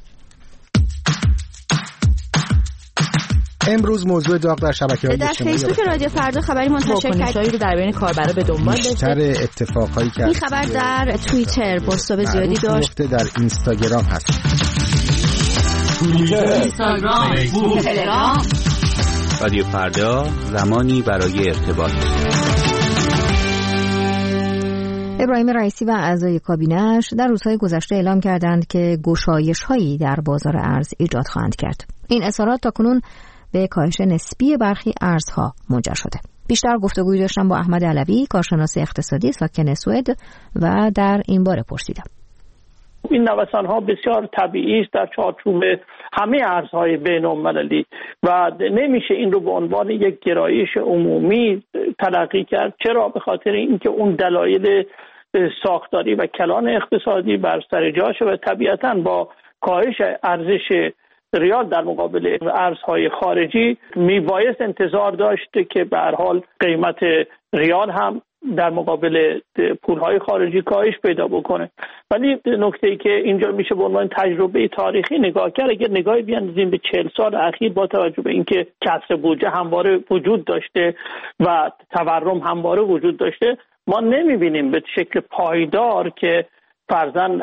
امروز موضوع داغ در شبکه‌های اجتماعی در فیسبوک رادیو فردا خبری منتشر کردید رو در بین کاربرا به دنبال داشته. بیشتر اتفاقایی که این خبر در توییتر بازتاب زیادی داشت. در اینستاگرام هست. اینستاگرام، فیسبوک، تلگرام. رادیو فردا، زمانی برای ارتباط. ابراهیم رئیسی و اعضای کابینه‌اش در روزهای گذشته اعلام کردند که گشایش‌هایی در بازار ارز ایجاد خواهند کرد. این اظهارات تاکنون به کاهش نسبی برخی ارزها منجر شده. بیشتر گفتگوی داشتم با احمد علوی، کارشناس اقتصادی ساکن سوئد، و در این باره پرسیدم. این نوسان‌ها بسیار طبیعی است در چارچوب همه ارزهای بین‌المللی و نمیشه این رو به عنوان یک گرایش عمومی تلقی کرد. چرا؟ به خاطر اینکه اون دلایل ساختاری و کلان اقتصادی بر سر جاشه و طبیعتاً با کاهش ارزش ریال در مقابل ارزهای خارجی میبایست انتظار داشته که به هر حال قیمت ریال هم در مقابل پولهای خارجی کاهش پیدا بکنه. ولی نکته‌ای که اینجا میشه به عنوان تجربه تاریخی نگاه کرد، اگر نگاهی بیاندازیم به 40 سال اخیر با توجه به اینکه کسر بودجه همواره وجود داشته و تورم همواره وجود داشته، ما نمیبینیم به شکل پایدار که فرضاً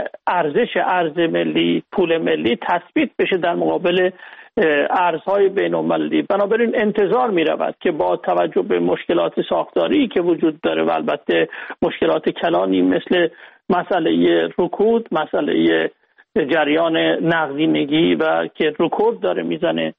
ارز ملی، پول ملی تثبیت بشه در مقابل ارزهای بین‌المللی. بنابراین انتظار می رود که با توجه به مشکلات ساختاری که وجود داره و البته مشکلات کلانی مثل مسئله رکود، مسئله جریان نقدینگی و که رکود داره میزنه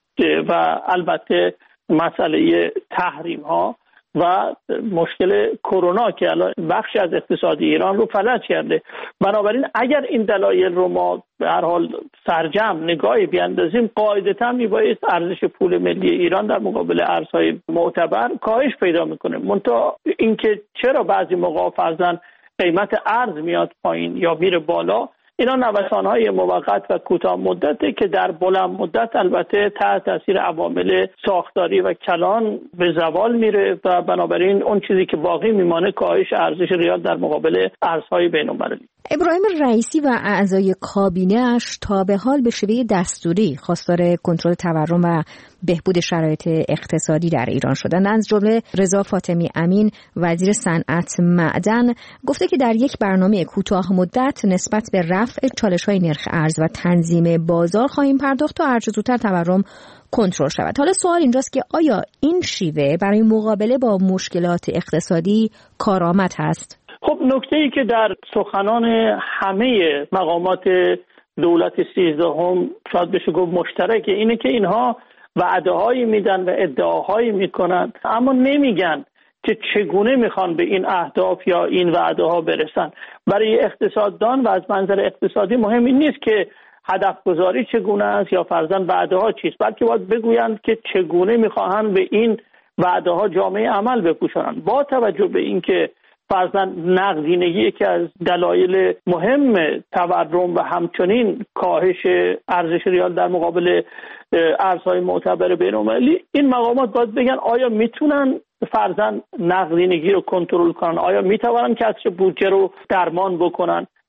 و البته مسئله تحریم ها و مشکل کرونا که الان بخشی از اقتصاد ایران رو فلج کرده. بنابراین اگر این دلایل رو ما به هر حال سرجم نگاهی بیاندازیم، قاعدتاً میبایست ارزش پول ملی ایران در مقابل ارزهای معتبر کاهش پیدا میکنه. منتها اینکه چرا بعضی موقع فرضاً قیمت ارز میاد پایین یا میره بالا، اینا نوسان‌های موقت و کوتاه مدته که در بلند مدت البته تحت تاثیر عوامل ساختاری و کلان به زوال میره و بنابراین اون چیزی که باقی میمانه کاهش ارزش ریال در مقابل ارزهای بین‌المللی. ابراهیم رئیسی و اعضای کابینه‌اش تا به حال به شیوه دستوری خواستار کنترل تورم و بهبود شرایط اقتصادی در ایران شدند. از جمله رضا فاطمی امین وزیر صنعت معدن گفته که در یک برنامه کوتاه مدت نسبت به رفع چالش‌های نرخ ارز و تنظیم بازار خواهیم پرداخت تا هرچه زودتر تورم کنترل شود. حالا سوال اینجاست که آیا این شیوه برای مقابله با مشکلات اقتصادی کارآمد هست؟ خب نکته‌ای که در سخنان همه مقامات دولت 13 شاید بشه گفت مشترکه اینه که اینها وعده‌هایی میدن و ادعاهایی میکنن اما نمیگن که چگونه میخوان به این اهداف یا این وعده‌ها برسن. برای اقتصاددان و از منظر اقتصادی مهم این نیست که هدف گذاری چگونه است یا فرضاً وعده‌ها چیست، بلکه باید بگویند که چگونه میخواهند به این وعده‌ها جامعه عمل بپوشانند. با توجه به اینکه فرضاً نقدینگی که از دلایل مهم تورم و همچنین کاهش ارزش ریال در مقابل ارزهای معتبر بین‌المللی، این مقامات باید بگن آیا میتونن فرضاً نقدینگی رو کنترل کنن، آیا میتوانن کسر بودجه رو درمان بکنن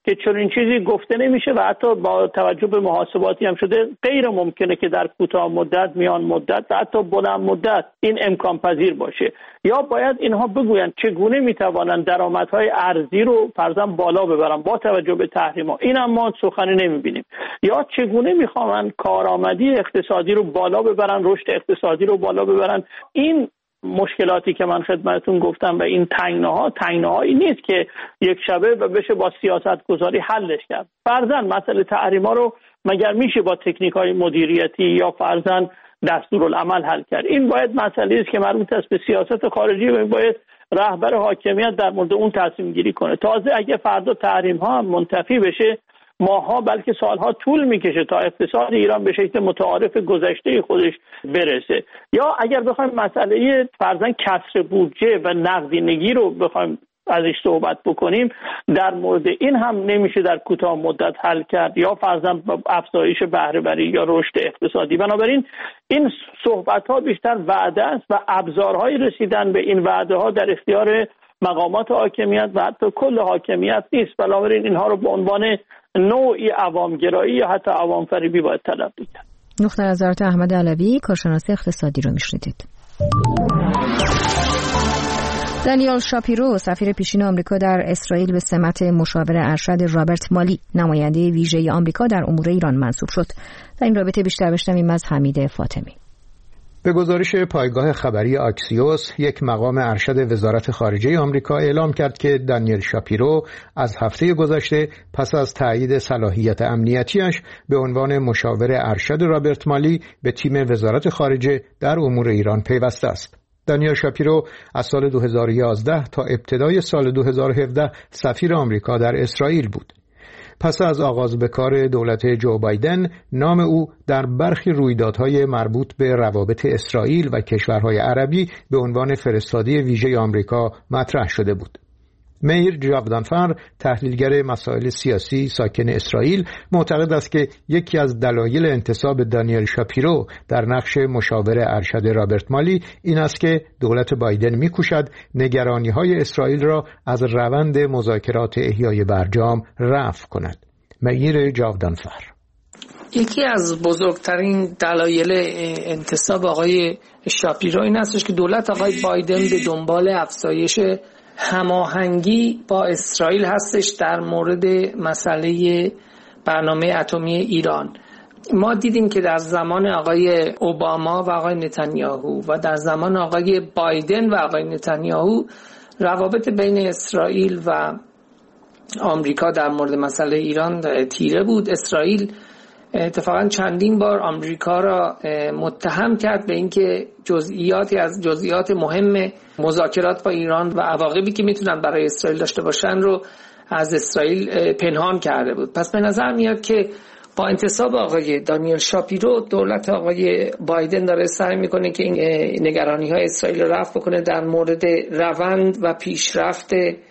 که چنین چیزی گفته نمیشه و حتی با توجه به محاسباتی هم شده غیر ممکنه که در کوتاه مدت، میان مدت و حتی بلند مدت این امکان پذیر باشه. یا باید اینها بگویند چگونه میتوانند درآمدهای ارزی رو فرضاً بالا ببرن با توجه به تحریم‌ها. اینم ما سخنی نمیبینیم. یا چگونه میخوان کارآمدی اقتصادی رو بالا ببرن، رشد اقتصادی رو بالا ببرن. این مشکلاتی که من خدمتتون گفتم و این تنگناهایی نیست که یک شبه و بشه با سیاست گذاری حلش کرد. فرضاً مسئله تحریم‌ها رو مگر میشه با تکنیک‌های مدیریتی یا فرضاً دستورالعمل حل کرد؟ این باید مسئله است که مربوط است به سیاست خارجی و باید رهبر حاکمیت در مورد اون تصمیم گیری کنه. تازه اگه فردا تحریم‌ها هم منتفی بشه، ماها بلکه سالها طول میکشه تا اقتصاد ایران به شکل متعارف گذشته خودش برسه. یا اگر بخوایم مسئله فرضاً کسر بودجه و نقدینگی رو بخوایم ازش صحبت بکنیم، در مورد این هم نمیشه در کوتاه مدت حل کرد، یا فرضاً افزایش بهره وری یا رشد اقتصادی. بنابراین این صحبت ها بیشتر وعده است و ابزارهای رسیدن به این وعده ها در اختیار مقامات حاکمیت و حتی کل حاکمیت نیست. بنابراین اینها رو به عنوان نوعی عوامگرایی یا حتی عوامفریبی باید تلقی کرد. نقطه نظرات احمد علوی، کارشناس اقتصادی رو میشنیدید. دانیال شاپیرو، سفیر پیشین آمریکا در اسرائیل، به سمت مشاور ارشد رابرت مالی، نماینده ویژه آمریکا در امور ایران منصوب شد. در این رابطه بیشتر بشنویم از حمید فاطمی. به گزارش پایگاه خبری آکسیوس، یک مقام ارشد وزارت خارجه آمریکا اعلام کرد که دانیل شاپیرو از هفته گذشته پس از تایید صلاحیت امنیتیش به عنوان مشاور ارشد رابرت مالی به تیم وزارت خارجه در امور ایران پیوسته است. دانیل شاپیرو از سال 2011 تا ابتدای سال 2017 سفیر آمریکا در اسرائیل بود. پس از آغاز به کار دولت جو بایدن، نام او در برخی رویدادهای مربوط به روابط اسرائیل و کشورهای عربی به عنوان فرستاده ویژه آمریکا مطرح شده بود. میر جاودانفر، تحلیلگر مسائل سیاسی ساکن اسرائیل، معتقد است که یکی از دلایل انتصاب دانیل شاپیرو در نقش مشاور ارشد رابرت مالی این است که دولت بایدن می‌کوشد نگرانی‌های اسرائیل را از روند مذاکرات احیای برجام رفع کند. میر جاودانفر: یکی از بزرگترین دلایل انتصاب آقای شاپیرو این است که دولت آقای بایدن به دنبال افزایش هماهنگی با اسرائیل هستش در مورد مسئله برنامه اتمی ایران. ما دیدیم که در زمان آقای اوباما و آقای نتانیاهو و در زمان آقای بایدن و آقای نتانیاهو روابط بین اسرائیل و آمریکا در مورد مسئله ایران تیره بود. اسرائیل اتفاقا چندین بار آمریکا را متهم کرد به اینکه جزئیاتی از جزئیات مهم مذاکرات با ایران و عواقبی که میتونن برای اسرائیل داشته باشن رو از اسرائیل پنهان کرده بود. پس به نظر میاد که با انتصاب آقای دانیل شاپیرو، دولت آقای بایدن داره سعی میکنه که این نگرانی‌های اسرائیل رو رفع بکنه در مورد روند و پیشرفت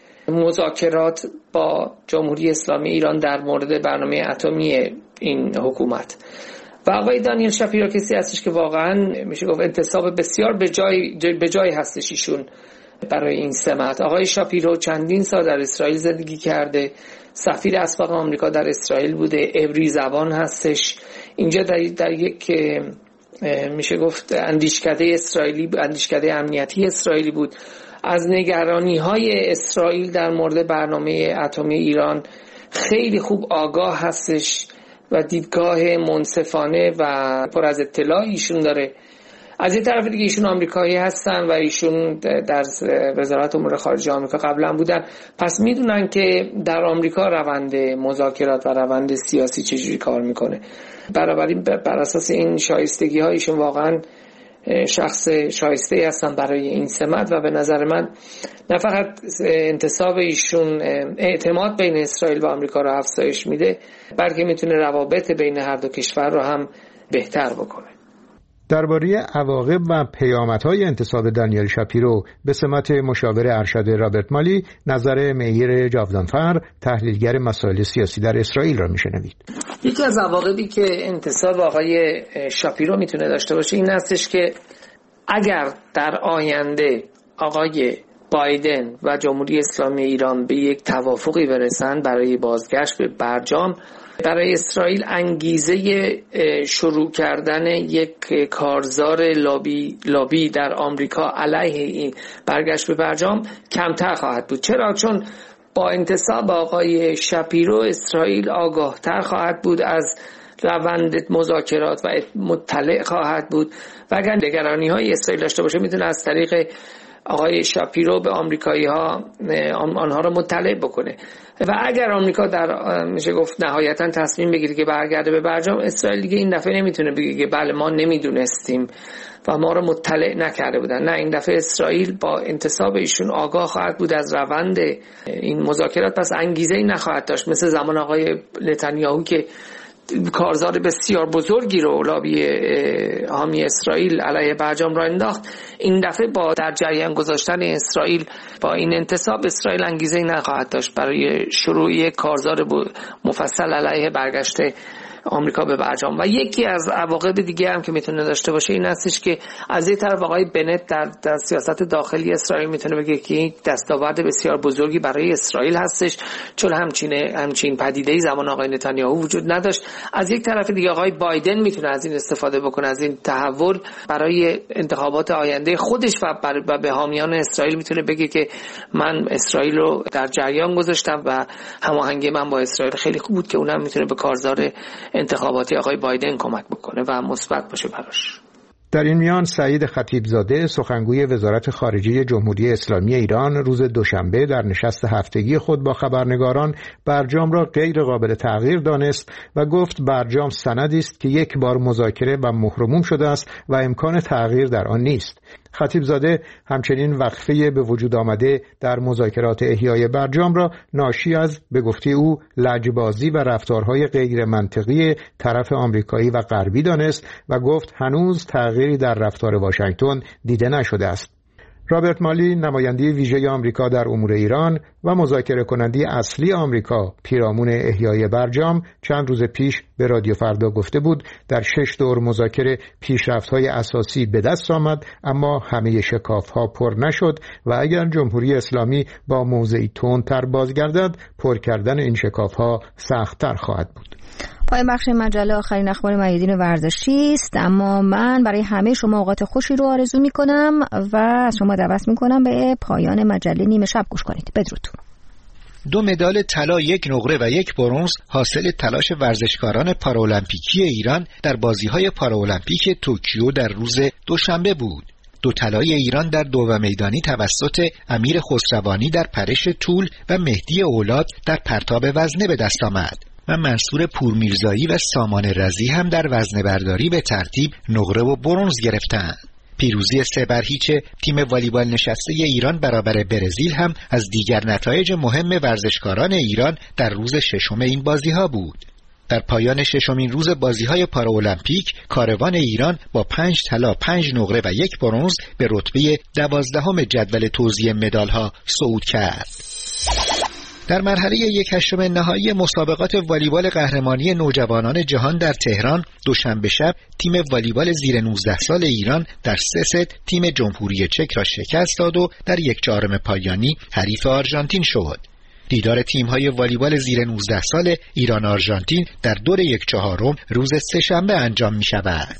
مذاکرات با جمهوری اسلامی ایران در مورد برنامه اتمی این حکومت. و آقای دانیل شاپیرو کسی هستش که واقعا میشه گفت انتصاب بسیار به جای هستش ایشون برای این سمت. آقای شاپیرو چندین سال در اسرائیل زندگی کرده، سفیر اسبق آمریکا در اسرائیل بوده، عبری زبان هستش. اینجا در یک میشه گفت اندیشکده امنیتی اسرائیلی بود. از نگرانی‌های اسرائیل در مورد برنامه اتمی ایران خیلی خوب آگاه هستش و دیدگاه منصفانه و پر از اطلاع ایشون داره. از این طرف دیگه ایشون آمریکایی هستن و ایشون در وزارت امور خارجه آمریکا قبلا بودن، پس میدونن که در آمریکا روند مذاکرات و روند سیاسی چجوری کار میکنه. بنابراین بر اساس این شایستگی ها ایشون واقعا شخص شایسته هستن برای این سمت و به نظر من نه فقط انتصاب ایشون اعتماد بین اسرائیل و آمریکا رو افزایش میده، بلکه میتونه روابط بین هر دو کشور رو هم بهتر بکنه. درباره عواقب و پیامدهای انتصاب دانیل شاپیرو به سمت مشاور ارشد رابرت مالی، نظر میر جاودانفر، تحلیلگر مسائل سیاسی در اسرائیل را میشنوید. یکی از عواقبی که انتصاب آقای شاپیرو میتونه داشته باشه این هستش که اگر در آینده آقای بایدن و جمهوری اسلامی ایران به یک توافقی برسن برای بازگشت به برجام، برای اسرائیل انگیزه شروع کردن یک کارزار لابی در آمریکا علیه این برگشت به برجام کمتر خواهد بود. چرا؟ چون با انتصاب آقای شاپیرو اسرائیل آگاهتر خواهد بود از روند مذاکرات و مطلع خواهد بود و اگر نگرانی‌های اسرائیل داشته باشه میتونه از طریق آقای شاپیرو به آمریکایی‌ها آنها را مطلع بکنه و اگر آمریکا در میشه گفت نهایتاً تصمیم بگیره که برگرده به برجام، اسرائیل دیگه این دفعه نمیتونه بگه که بله ما نمیدونستیم و ما رو مطلع نکرده بودن. نه، این دفعه اسرائیل با انتصاب ایشون آگاه خواهد بود از روند این مذاکرات، پس انگیزه‌ای نخواهد داشت مثل زمان آقای نتانیاهو که کارزار بسیار بزرگی رو لابی حامی اسرائیل علیه برجام را انداخت. این دفعه با در جریان گذاشتن اسرائیل با این انتصاب، اسرائیل انگیزه‌ای نخواهد داشت برای شروع کارزار مفصل علیه برگشت آمریکا به برجام. و یکی از عواقب دیگه هم که میتونه داشته باشه این هستش که از این طرف آقای بنت در سیاست داخلی اسرائیل میتونه بگه که یک دستاورد بسیار بزرگی برای اسرائیل هستش، چون همچین پدیده‌ای زمان آقای نتانیاهو وجود نداشت. از یک طرف دیگه آقای بایدن میتونه از این استفاده بکنه، از این تحول برای انتخابات آینده خودش و به حامیان اسرائیل میتونه بگه که من اسرائیل رو در جریان گذاشتم و هماهنگی من با اسرائیل خیلی خوب بود، که اونم میتونه به کارزار انتخاباتی آقای بایدن کمک بکنه و مثبت باشه براش. در این میان سعید خطیبزاده سخنگوی وزارت خارجه جمهوری اسلامی ایران روز دوشنبه در نشست هفتگی خود با خبرنگاران برجام را غیر قابل تغییر دانست و گفت برجام سندی است که یک بار مذاکره و مهرموم شده است و امکان تغییر در آن نیست. خطیبزاده همچنین وقفه به وجود آمده در مذاکرات احیای برجام را ناشی از به گفته او لجبازی و رفتارهای غیر منطقی طرف آمریکایی و غربی دانست و گفت هنوز تغییری در رفتار واشنگتن دیده نشده است. رابرت مالی نماینده ویژه آمریکا در امور ایران و مذاکره کننده اصلی آمریکا پیرامون احیای برجام چند روز پیش به رادیو فردا گفته بود در 6 دور مذاکره پیشرفت‌های اساسی به دست آمد، اما همه شکاف‌ها پر نشد و اگر جمهوری اسلامی با موضعی تندتر بازگردد پر کردن این شکاف‌ها سخت‌تر خواهد بود. پایان بخش مجله آخرین اخبار میادین ورزشی است، اما من برای همه شما اوقات خوشی رو آرزو میکنم و از شما دعوت میکنم به پایان مجله نیمه شب گوش کنید. بدرود. 2 مدال طلا، 1 نقره و 1 برنز حاصل تلاش ورزشکاران پارالمپیکی ایران در بازی‌های پارالمپیک توکیو در روز دوشنبه بود. 2 طلای ایران در دو میدانی توسط امیر خسروانی در پرش طول و مهدی اولاد در پرتاب وزنه به دست آمد و منصور پورمیرزایی و سامان رضی هم در وزنه برداری به ترتیب نقره و برنز گرفتند. پیروزی 3-0 تیم والیبال نشسته ایران برابر برزیل هم از دیگر نتایج مهم ورزشکاران ایران در روز 6 این بازی‌ها بود. در پایان 6مین روز بازی‌های پارالمپیک کاروان ایران با 5 طلا، 5 نقره و 1 برنز به رتبه 12 جدول توزیع مدال‌ها صعود کرد. در مرحله 1/8 نهایی مسابقات والیبال قهرمانی نوجوانان جهان در تهران دوشنبه شب تیم والیبال زیر 19 سال ایران در 3 ست تیم جمهوری چک را شکست داد و در 1/4 پایانی حریف آرژانتین شد. دیدار تیم‌های والیبال زیر 19 سال ایران آرژانتین در دور 1/4 روز سه‌شنبه انجام می‌شود.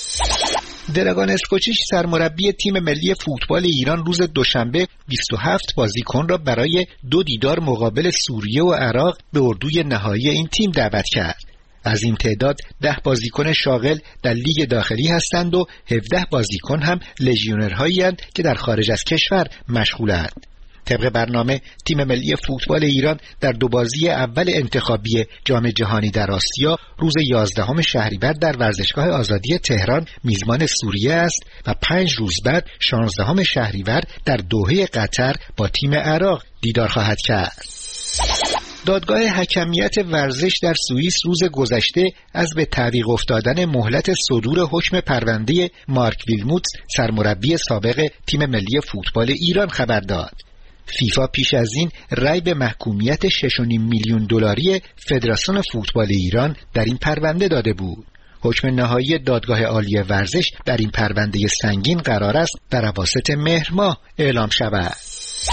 دراگان اسکوچیچ سرمربی تیم ملی فوتبال ایران روز دوشنبه 27 بازیکن را برای 2 دیدار مقابل سوریه و عراق به اردوی نهایی این تیم دعوت کرد. از این تعداد 10 بازیکن شاغل در لیگ داخلی هستند و 17 بازیکن هم لژیونرهایی هستند که در خارج از کشور مشغولند. طبق برنامه تیم ملی فوتبال ایران در 2 بازی اول انتخابی جام جهانی در آسیا روز 11 شهریور در ورزشگاه آزادی تهران میزبان سوریه است و 5 روز بعد 16 شهریور در دوحه قطر با تیم عراق دیدار خواهد کرد. دادگاه حکمیت ورزش در سوئیس روز گذشته از به تعویق افتادن مهلت صدور حکم پرونده مارک ویلموتس سرمربی سابق تیم ملی فوتبال ایران خبر داد. فیفا پیش از این رأی به محکومیت 6.5 میلیون دلاری فدراسیون فوتبال ایران در این پرونده داده بود. حکم نهایی دادگاه عالی ورزش در این پرونده سنگین قرار است در اواسط مهر ماه اعلام شود.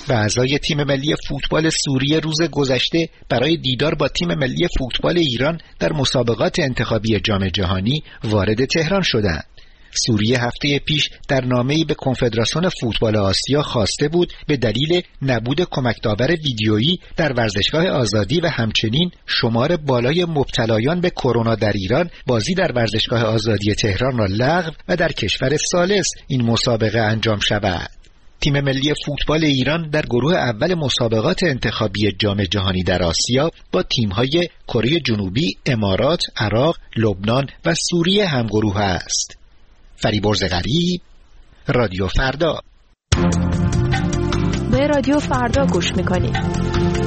و اعضای تیم ملی فوتبال سوریه روز گذشته برای دیدار با تیم ملی فوتبال ایران در مسابقات انتخابی جام جهانی وارد تهران شدند. سوریه هفته پیش در نامه‌ای به کنفدراسیون فوتبال آسیا خواسته بود به دلیل نبود کمک داور ویدیویی در ورزشگاه آزادی و همچنین شمار بالای مبتلایان به کرونا در ایران بازی در ورزشگاه آزادی تهران را لغو و در کشور ثالث این مسابقه انجام شود. تیم ملی فوتبال ایران در گروه اول مسابقات انتخابی جام جهانی در آسیا با تیم‌های کره جنوبی، امارات، عراق، لبنان و سوریه همگروه است. فریبرز غریب، رادیو فردا. به رادیو فردا گوش میکنید.